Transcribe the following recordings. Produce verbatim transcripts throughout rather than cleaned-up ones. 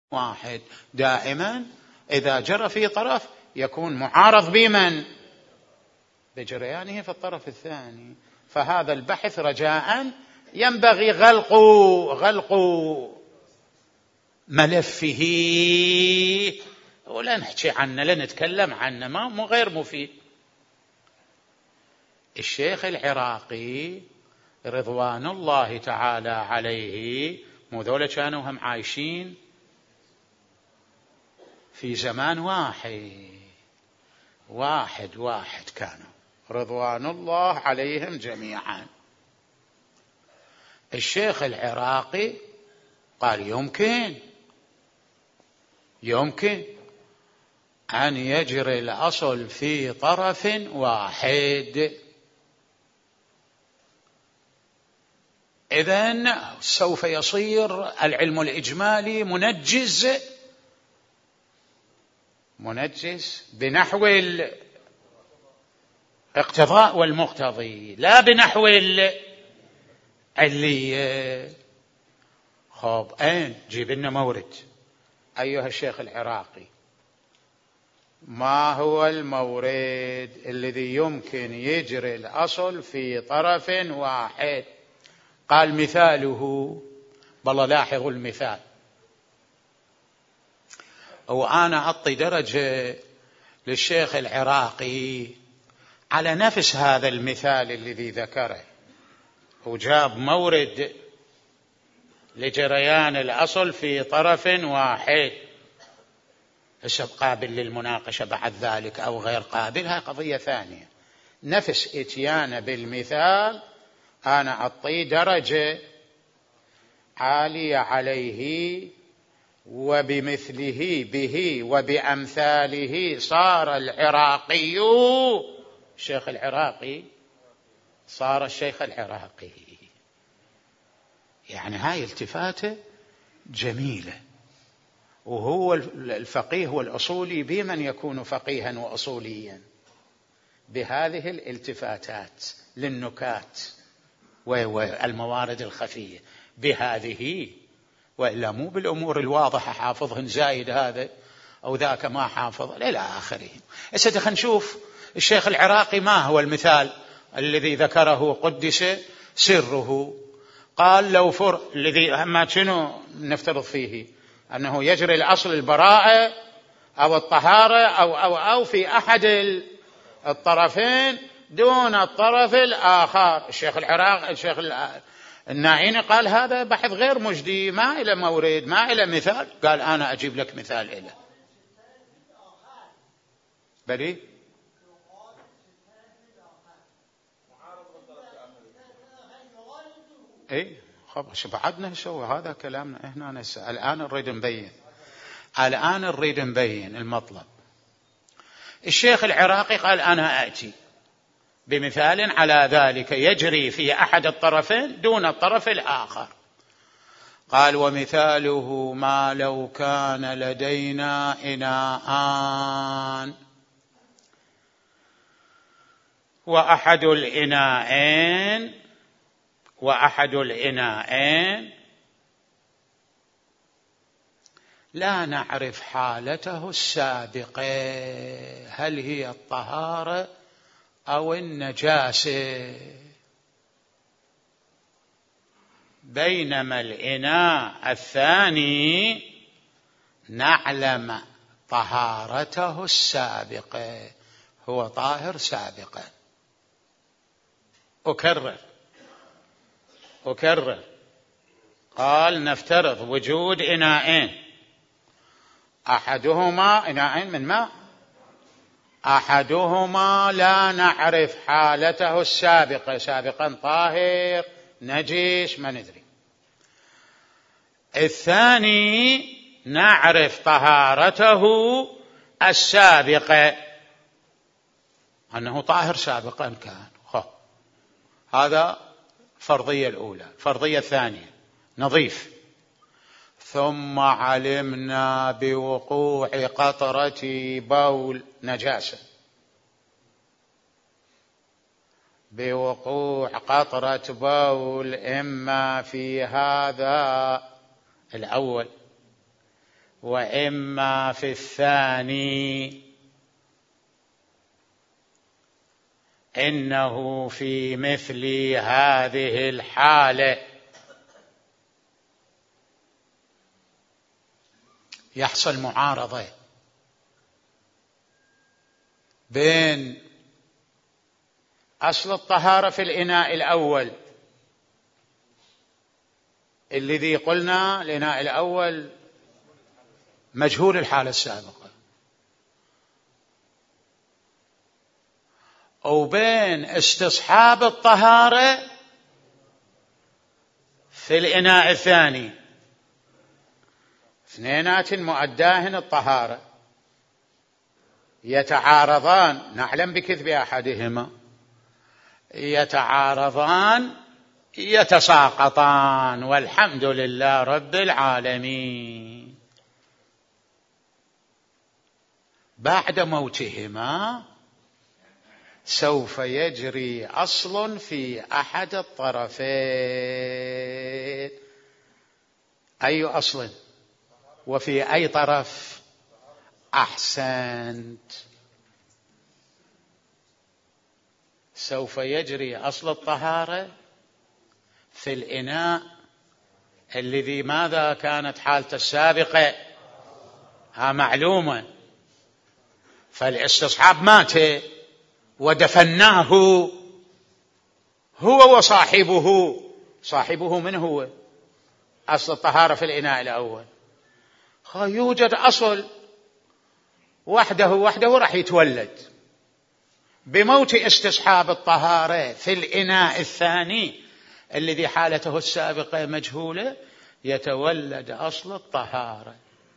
واحد دائما إذا جرى في طرف يكون معارض بمن؟ بجريانه في الطرف الثاني. فهذا البحث رجاء ينبغي غلق غلق ملفه، ولا نحكي عنه، لا نتكلم عنه، ما مو غير مفيد. الشيخ العراقي رضوان الله تعالى عليه، مو ذولا كانوا هم عايشين في زمان واحد واحد واحد كانوا رضوان الله عليهم جميعا. الشيخ العراقي قال يمكن يمكن أن يجري الأصل في طرف واحد. إذن سوف يصير العلم الإجمالي منجز منجز بنحو الاقتضاء والمقتضي، لا بنحو العلية. خب أين جيب لنا مورد أيها الشيخ العراقي، ما هو المورد الذي يمكن يجري الأصل في طرف واحد؟ قال مثاله، بالله لاحظوا المثال، وأنا أعطي درجة للشيخ العراقي على نفس هذا المثال الذي ذكره، وجاب مورد لجريان الأصل في طرف واحد. هسه قابل للمناقشة بعد ذلك أو غير قابل، هاي قضية ثانية. نفس إتيان بالمثال أنا أعطي درجة عالية عليه، وبمثله به وبأمثاله صار العراقي الشيخ العراقي صار الشيخ العراقي. يعني هاي التفاتة جميلة. وهو الفقيه والأصولي بمن يكون فقيها وأصوليا بهذه الالتفاتات للنكات والموارد الخفية بهذه، وإلا مو بالأمور الواضحة حافظهن زايد هذا أو ذاك ما حافظ إلى آخره. هسه خلينا نشوف الشيخ العراقي ما هو المثال الذي ذكره قدس سره. قال لو فر الذي ما شنو نفترض فيه أنه يجري الأصل البراءة أو الطهارة أو أو أو في أحد الطرفين دون الطرف الآخر. الشيخ العراقي الشيخ الناعيني قال هذا بحث غير مجدي، ما إلى مورد، ما إلى مثال. قال أنا أجيب لك مثال إله بلي اي خلاص بعدنا نسوي هذا كلامنا هنا نسأل. الآن نريد نبين الآن نريد نبين المطلب. الشيخ العراقي قال أنا آتي بمثال على ذلك يجري في أحد الطرفين دون الطرف الآخر. قال ومثاله ما لو كان لدينا إناءان وأحد الإناءين وأحد الإناءين لا نعرف حالته السابقة هل هي الطهارة أو النجاسة، بينما الإناء الثاني نعلم طهارته السابقة، هو طاهر سابقا. أكرر أكرر قال نفترض وجود إناءين، أحدهما إناءين من ماء، أحدهما لا نعرف حالته السابقة، سابقا طاهر نجس ما ندري، الثاني نعرف طهارته السابقة أنه طاهر سابقا كان. خو. هذا فرضية الأولى. الفرضية الثانية نظيف. ثم علمنا بوقوع قطرة بول نجاسة، بوقوع قطرة بول إما في هذا الأول وإما في الثاني. إنه في مثل هذه الحالة يحصل معارضة بين أصل الطهارة في الإناء الأول الذي قلنا الإناء الأول مجهول الحالة السابقة، وبين استصحاب الطهارة في الإناء الثاني، اثنينات مؤداهن الطهارة يتعارضان، نعلم بكذب أحدهما، يتعارضان يتساقطان، والحمد لله رب العالمين. بعد موتهما سوف يجري أصل في أحد الطرفين. أي أصل وفي أي طرف؟ أحسنت، سوف يجري أصل الطهارة في الإناء الذي ماذا كانت حالته السابقة؟ ها معلومة، فالاستصحاب مات ودفناه هو وصاحبه. صاحبه من هو؟ أصل الطهارة في الإناء الأول. يوجد أصل وحده وحده راح يتولد بموت استصحاب الطهارة في الإناء الثاني الذي حالته السابقة مجهولة، يتولد أصل الطهارة.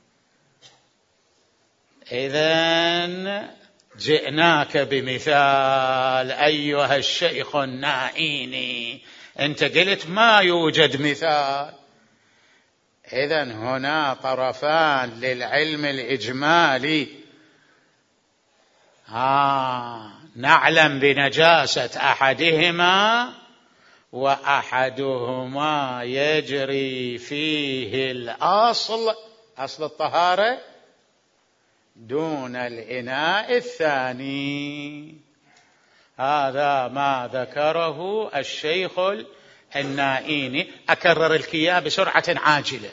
إذن جئناك بمثال أيها الشيخ النائيني، أنت قلت ما يوجد مثال. إذن هنا طرفان للعلم الإجمالي، آه نعلم بنجاسة أحدهما وأحدهما يجري فيه الأصل، أصل الطهارة، دون الإناء الثاني. هذا ما ذكره الشيخ النائيني. أكرر الكيا بسرعة عاجلة.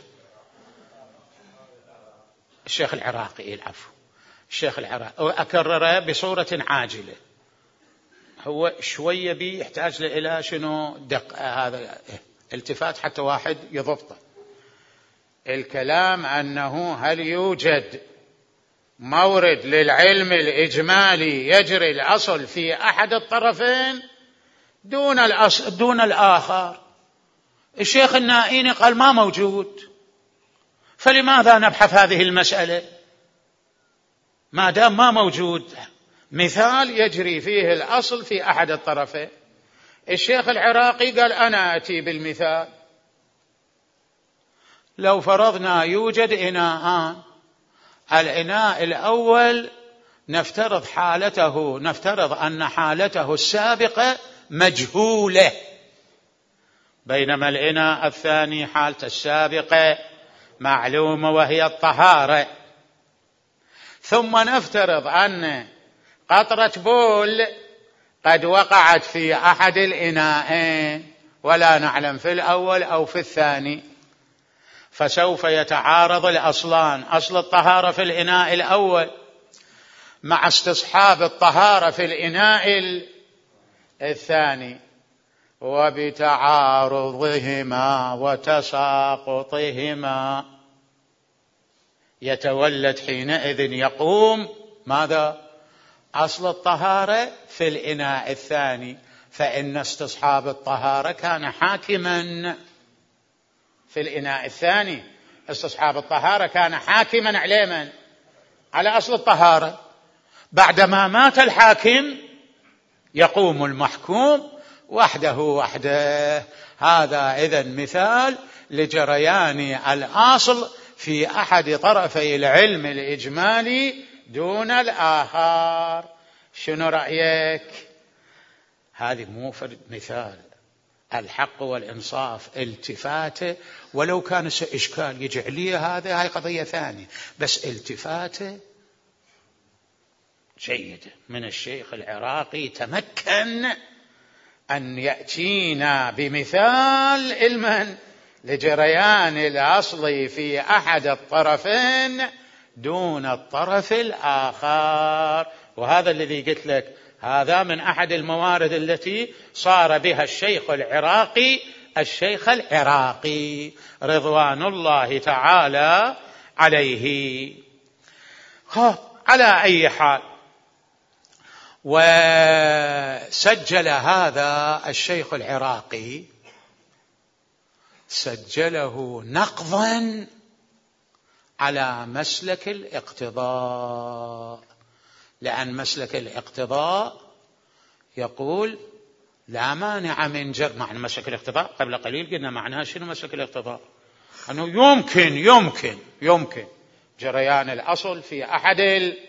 الشيخ العراقي، العفو، الشيخ العراقي أكرر بصورة عاجلة. هو شوية بي يحتاج إلى شنو دق هذا التفات حتى واحد يضبطه. الكلام أنه هل يوجد مورد للعلم الإجمالي يجري الأصل في أحد الطرفين دون الأصل دون الآخر. الشيخ النائيني قال ما موجود، فلماذا نبحث هذه المسألة ما دام ما موجود مثال يجري فيه الأصل في أحد الطرفين؟ الشيخ العراقي قال أنا أتي بالمثال. لو فرضنا يوجد إناءان، الإناء الأول نفترض حالته نفترض أن حالته السابقة مجهولة، بينما الإناء الثاني حالته السابقة معلومة وهي الطهارة. ثم نفترض أن قطرة بول قد وقعت في أحد الإناءين ولا نعلم في الأول أو في الثاني، فسوف يتعارض الأصلان، أصل الطهارة في الإناء الأول مع استصحاب الطهارة في الإناء الثاني، وبتعارضهما وتساقطهما يتولد حينئذ يقوم ماذا؟ أصل الطهارة في الإناء الثاني، فإن استصحاب الطهارة كان حاكما في الإناء الثاني. استصحاب الطهارة كان حاكما على من؟ على أصل الطهارة. بعدما مات الحاكم يقوم المحكوم وحده وحده. هذا إذن مثال لجريان الأصل في أحد طرفي العلم الإجمالي دون الآخر. شنو رأيك؟ هذه مو فرد مثال، الحق والإنصاف التفاته، ولو كان إشكال يجي عليه هذا هاي قضية ثانية، بس التفاته جيدة من الشيخ العراقي. تمكن أن يأتينا بمثال علما لجريان الأصل في أحد الطرفين دون الطرف الآخر. وهذا الذي قلت لك، هذا من أحد الموارد التي صار بها الشيخ العراقي الشيخ العراقي رضوان الله تعالى عليه. على أي حال، وسجل هذا الشيخ العراقي سجله نقضا على مسلك الاقتضاء، لأن مسلك الاقتضاء يقول لا مانع من جر. معنى مسلك الاقتضاء قبل قليل قلنا معناه شنو مسلك الاقتضاء؟ أنه يمكن يمكن يمكن جريان الأصل في أحد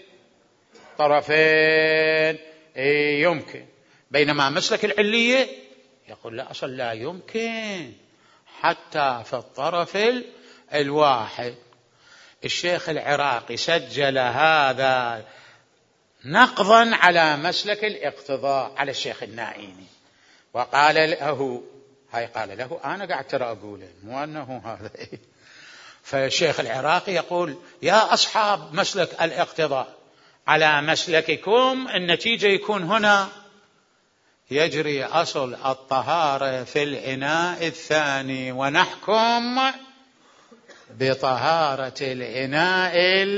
الطرفين، يمكن. بينما مسلك العلية يقول لا، أصل لا يمكن حتى في الطرف الواحد. الشيخ العراقي سجل هذا نقضا على مسلك الاقتضاء على الشيخ النائيني، وقال له، هاي قال له أنا قاعد ترى أقوله مو أنه هذا. فالشيخ العراقي يقول يا أصحاب مسلك الاقتضاء، على مسلككم النتيجة يكون هنا يجري أصل الطهارة في الإناء الثاني، ونحكم بطهارة الإناء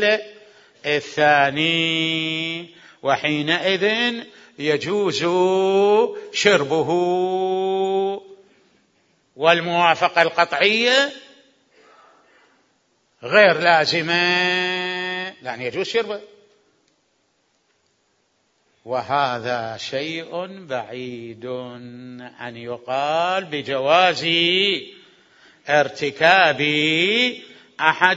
الثاني، وحينئذ يجوز شربه. والموافقة القطعية غير لازمة، لأن يجوز شربه. وهذا شيء بعيد أن يقال بجواز ارتكاب أحد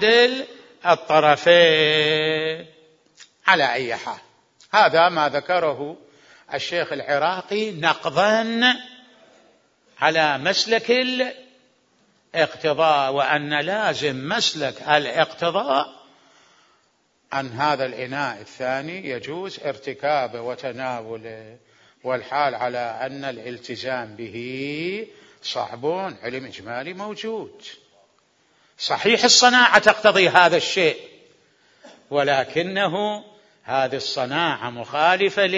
الطرفين. على أي حال، هذا ما ذكره الشيخ العراقي نقضا على مسلك الاقتضاء، وأن لازم مسلك الاقتضاء أن هذا الإناء الثاني يجوز ارتكابه وتناوله، والحال على أن الالتزام به صعب، علم إجمالي موجود. صحيح الصناعة تقتضي هذا الشيء، ولكنه هذه الصناعة مخالفة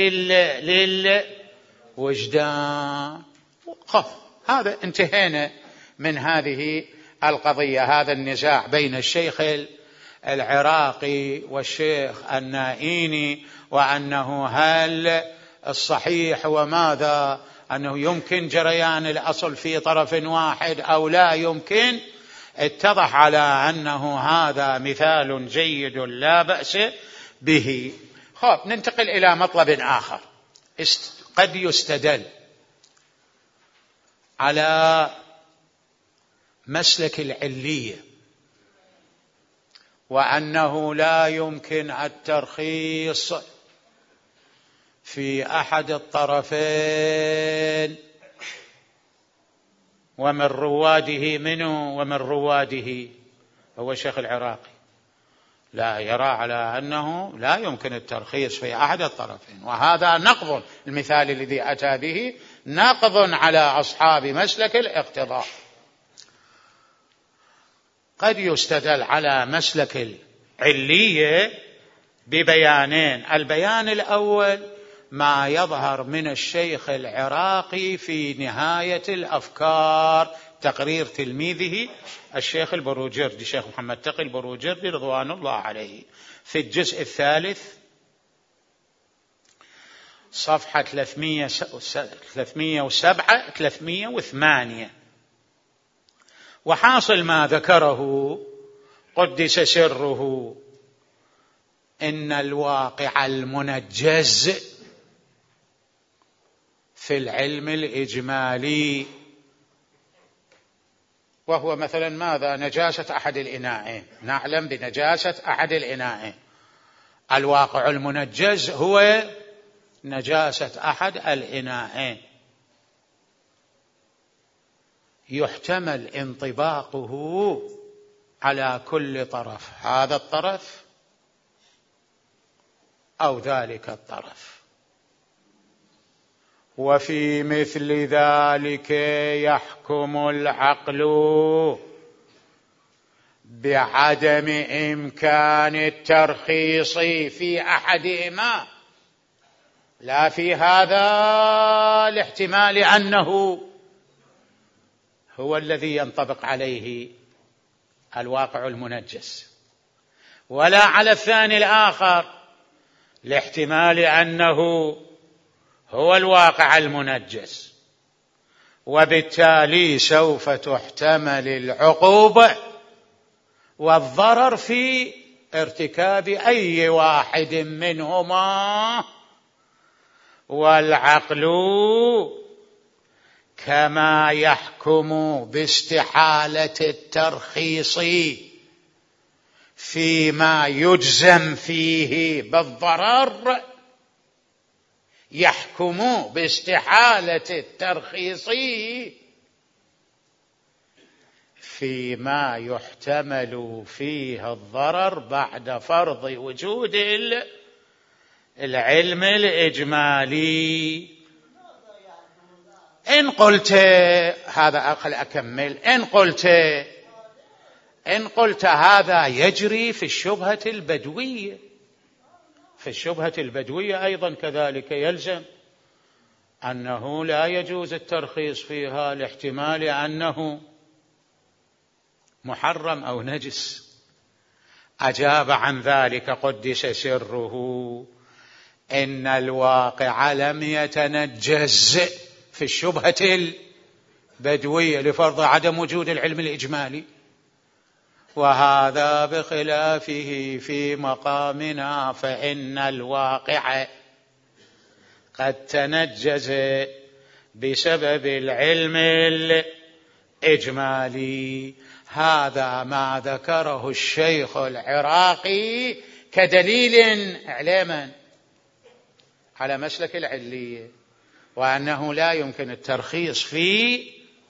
للوجدان. هذا انتهينا من هذه القضية، هذا النزاع بين الشيخ العراقي والشيخ النائيني، وأنه هل الصحيح وماذا، أنه يمكن جريان الأصل في طرف واحد أو لا يمكن. اتضح على أنه هذا مثال جيد لا بأس به. خب ننتقل إلى مطلب آخر. قد يستدل على مسلك العلية وأنه لا يمكن الترخيص في أحد الطرفين، ومن رواده منه ومن رواده هو الشيخ العراقي لا يرى على أنه لا يمكن الترخيص في أحد الطرفين، وهذا نقض. المثال الذي أتى به نقض على أصحاب مسلك الاقتضاء. قد يستدل على مسلك العلية ببيانين. البيان الأول ما يظهر من الشيخ العراقي في نهاية الأفكار، تقرير تلميذه الشيخ البروجردي، الشيخ محمد تقي البروجردي رضوان الله عليه، في الجزء الثالث صفحة ثلاثمئة وسبعة ثلاثمئة وثمانية. وحاصل ما ذكره قدس سره إن الواقع المنجز في العلم الإجمالي، وهو مثلا ماذا؟ نجاسة أحد الإناءين. نعلم بنجاسة أحد الإناءين، الواقع المنجز هو نجاسة أحد الإناءين. يحتمل انطباقه على كل طرف، هذا الطرف أو ذلك الطرف. وفي مثل ذلك يحكم العقل بعدم إمكان الترخيص في أحدهما، لا في هذا الاحتمال أنه هو الذي ينطبق عليه الواقع المنجس، ولا على الثاني الآخر لاحتمال أنه هو الواقع المنجس. وبالتالي سوف تحتمل العقوبة والضرر في ارتكاب أي واحد منهما، والعقل كما يحكم باستحالة الترخيص فيما يجزم فيه بالضرر، يحكم باستحالة الترخيص فيما يحتمل فيه الضرر بعد فرض وجود العلم الإجمالي. إن قلت هذا أقل أكمل إن قلت إن قلت هذا يجري في الشبهة البدوية، في الشبهة البدوية أيضا كذلك يلزم أنه لا يجوز الترخيص فيها لاحتمال أنه محرم أو نجس. أجاب عن ذلك قدس سره إن الواقع لم يتنجز في الشبهة البدوية لفرض عدم وجود العلم الإجمالي، وهذا بخلافه في مقامنا، فإن الواقع قد تنجز بسبب العلم الإجمالي. هذا ما ذكره الشيخ العراقي كدليل إعلاما على مسلك العلية، وأنه لا يمكن الترخيص في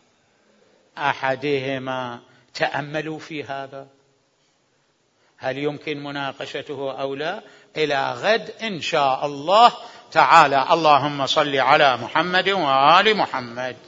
أحدهما. تأملوا في هذا، هل يمكن مناقشته أو لا؟ إلى غد إن شاء الله تعالى. اللهم صل على محمد وآل محمد.